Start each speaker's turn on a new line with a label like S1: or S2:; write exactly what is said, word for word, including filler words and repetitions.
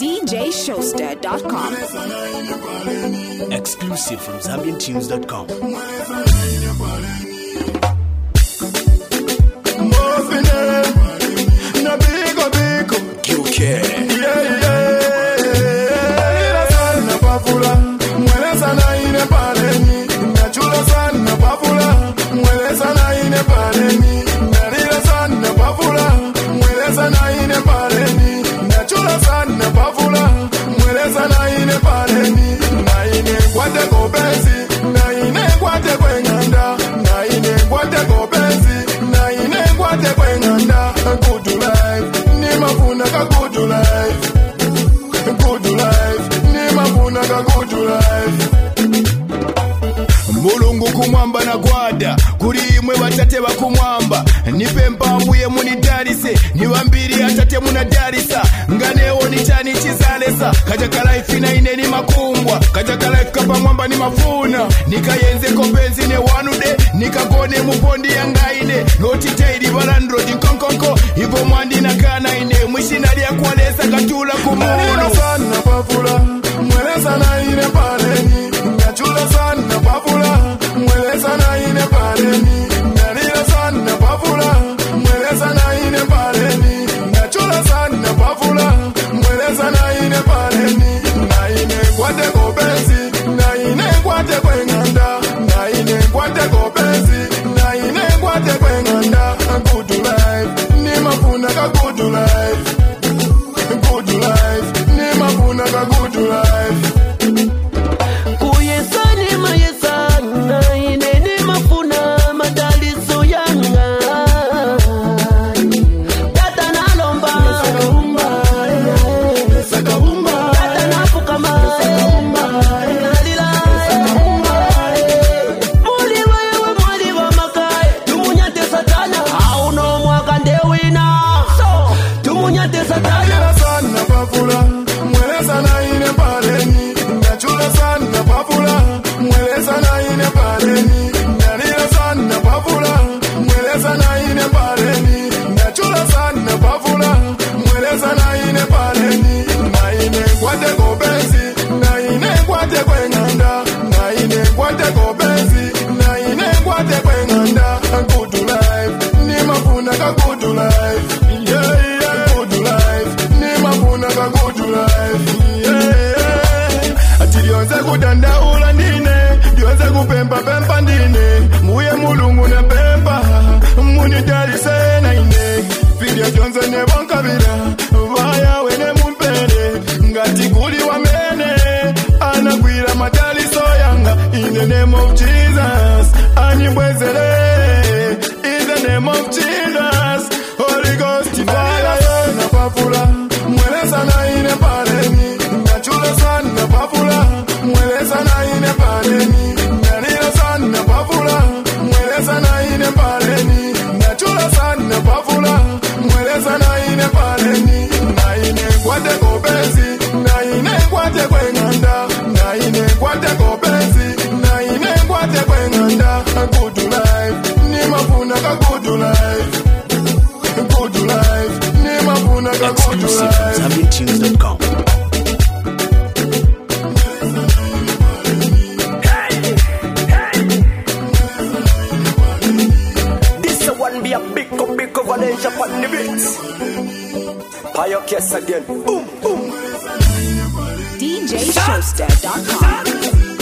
S1: D J Showster dot com.
S2: Exclusive from Zambian Tunes dot com.
S3: Mulungu kumwamba na gwada kuri imwe batate bakumwamba nipe mpambuye munidarise niwambiri atate munadarisa nganewo nichani chizalesa kajaka life ina ine ni makumbwa kajaka life kapa mwamba ni mafuna nikayenze kompenzi ne wanude nikagone mupondi yangaine noti tairi balandro jinkonkonko ipo mwandi na kana ine mwishinari ya kualesa katula kumunu
S4: sana pavula mweleza na ine pareni ngachula sana pavula mweleza na ine pareni ngalila sana pavula mweleza na ine pareni ngachula sana pavula mweleza na ine pareni na ine kwate kopenzi na ine kwate kwenganda na ine kwate kopenzi na ine kwate kwenganda good life ni mafuna ka good life good life ni mafuna ka good life
S5: kuyesani mayesana ine ni mafuna madalizo yanga tata nalomba sakabumba sakabumba tata nafukama nalila sakabumba muli wewe muli wa makai tumunyate satana auno mwaka ndewina so tumunyate satana
S4: sana pavula mweleza na ine pareni ngachula sana pavula mweleza na ine pareni ngalila sana pavula mweleza na ine pareni ngachula sana pavula mweleza na ine pareni na ine kwate kopenzi na ine kwate kwenganda na ine kwate kopenzi na ine kwate kwenganda good life ni mafuna ka good life yeah yeah good life ni mafuna ka good life yeah atilionze kudanda ula ndine dionze kupempa pempa ndine muye mulungu ne pempa muni dali sena ine video jonze ne bonkabira vaya wene mumpere ngati kuli wa mene anakwira madali soyanga in the name of Jesus anibwezere in the name of Jesus Holy Ghost fire na pavula mweleza na ine pareni ngachula sana pavula mweleza na ine pareni ngalila sana pavula mweleza na ine pareni ngachula sana pavula mweleza na ine pareni na ine kwate kopenzi na ine kwate kwenganda na ine kwate kopenzi na ine kwate kwenganda good life ni mafuna ka good life good life ni mafuna ka good
S2: Exclusive from
S4: life
S2: Zambian Tunes dot com.
S6: This one be a big up, big up Valencia on the beats. Pio Kiss again. Boom, boom.
S1: D J Showster dot com.